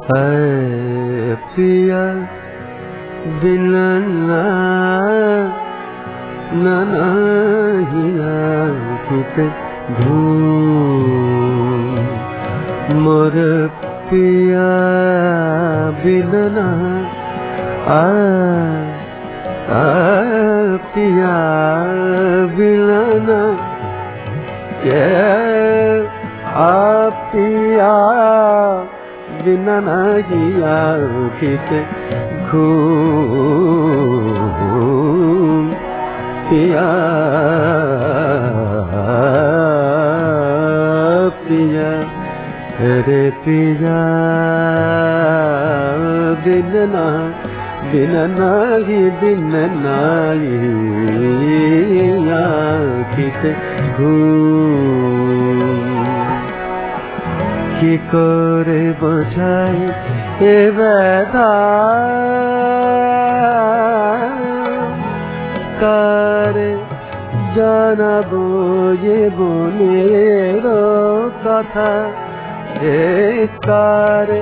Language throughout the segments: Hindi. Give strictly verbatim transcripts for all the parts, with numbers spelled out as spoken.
है पिया बिना ना किते घूम मोर पिया बिना आ आ पिया बिना के आ पिया बिना हिया किते घूम पिया पिया रे पिया बिना बिना ही बिना किते घूम কি করে বোঝাই এ ব্যথা কারে জানাবো যে বনের কথা এ কারে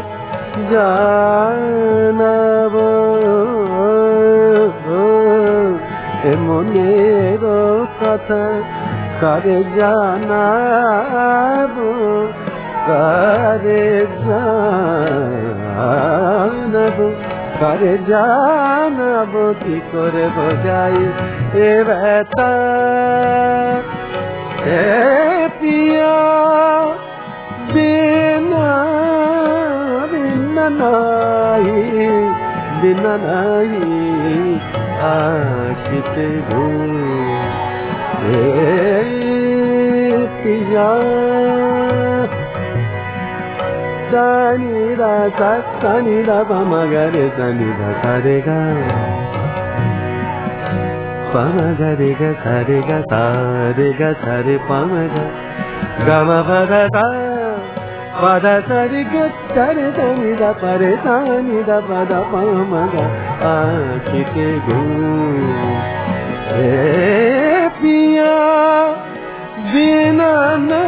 জানাবো এ মনের কথা কারে জানাবো কারে জানাবো কারে জানাবো কি করে বোঝাই এ ব্যথা এ পিয়া বিনা বিনা নাই বিনা নাই আশিতে ঘুম এ পিয়া Sani da sa sani da pa ma ga re sani da sa re ga pa ma ga re ga sa re ga sa re ga sa re pa ma ga ga ma pa da sa pa da sa re ga sa re sani da pa re sani da pa da pa ma ga a kite ghum e piya bina na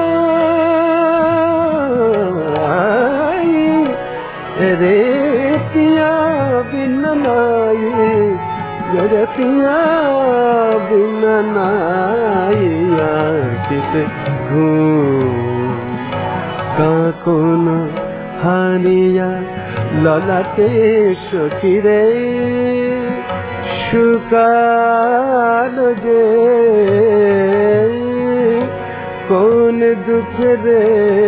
रे पिया बिना नाई रे पिया बिना नाई किते घूम काकोन हानिया ललाटे सखीरे शुकाल जे कौन दुख रे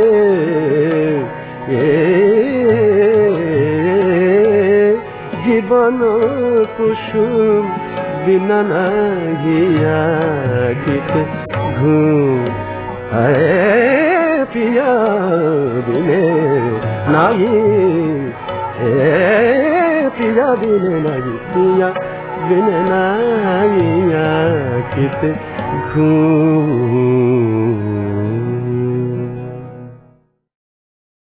জীবন কুসুম বিনা নাহিয়া কিতে ঘুম হে পিয়া বিনে নাই হে পিয়া বিনে নাই পিয়া বিনে নাহিয়া কিতে ঘুম